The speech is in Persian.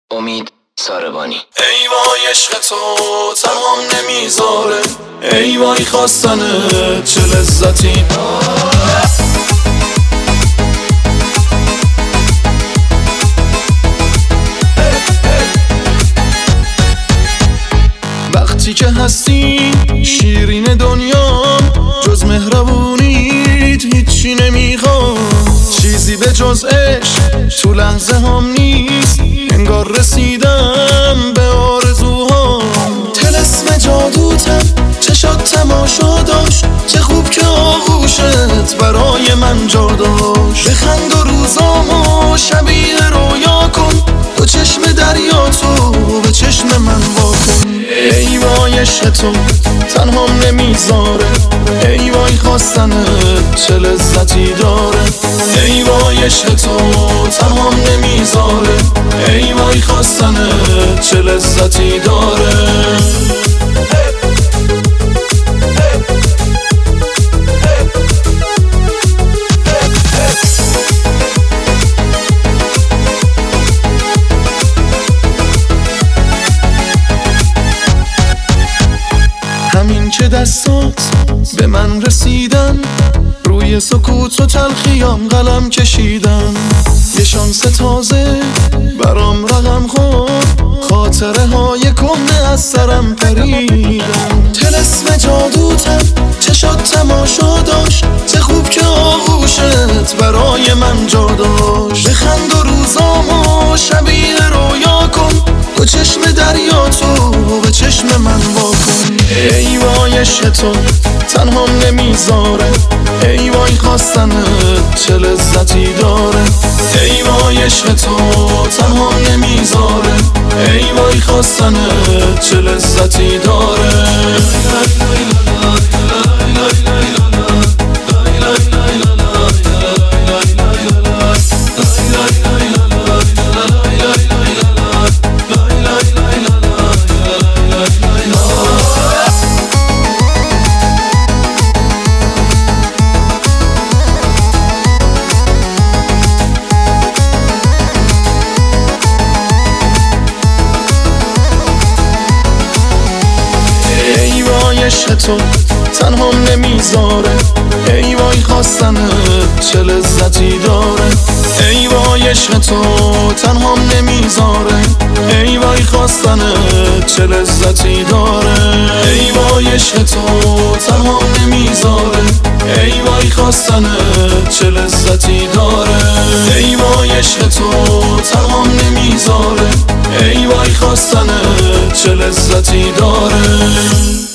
امید ساربانی. ای وای عشق تو تمام نمیذاره، ای وای خواستنت چه لذتی. وقتی که هستی شیرین دنیا، جز مهربونیت هیچی نمیخوام. چیزی به جز عشق تو لحظه هم نیست، انگار رسیدم به آرزوهام. طلسم جادوتم چشات تماشا داشت، چه خوب که آغوشت برای من جا داشت. بخند و روزامو شبیه رویا کن، دو چشم دریا تو به چشم من واکن. ای وای عشق تو تنهام نمیذاره، ای وای خواستنت چه لذتی داره. ای وای عشق تو تنهام نمیذاره، ای وای خواستنت چه لذتی داره. همین که دستات به من رسیدن، روی سکوت و تلخیام قلم کشیدن. یه شانس تازه برام رقم خورد، خاطره های کهنه از سرم پریدن. طلسم جادوتم چشات تماشا داشت، چه خوب که آغوشت برای من جا داشت. بخند و روزامو شبیه رویا کن، دو چشم دریا تو به چشم من واکن. ای وای عشق تو تنهام نمیذاره، ای وای خواستنت چه لذتی داره. ای وای عشق تو تنهام نمیذاره، ای وای خواستنت چه لذتی داره. عشق تو تنهام نمیذاره، ای وای خواستنت چه لذتی داره. ای وای عشق تو تنهام نمیذاره، ای وای خواستنت چه لذتی داره. ای وای عشق تو تنهام نمیذاره، ای وای خواستنت چه لذتی داره. ای وای عشق تو تنهام نمیذاره، ای وای خواستنت چه لذتی داره.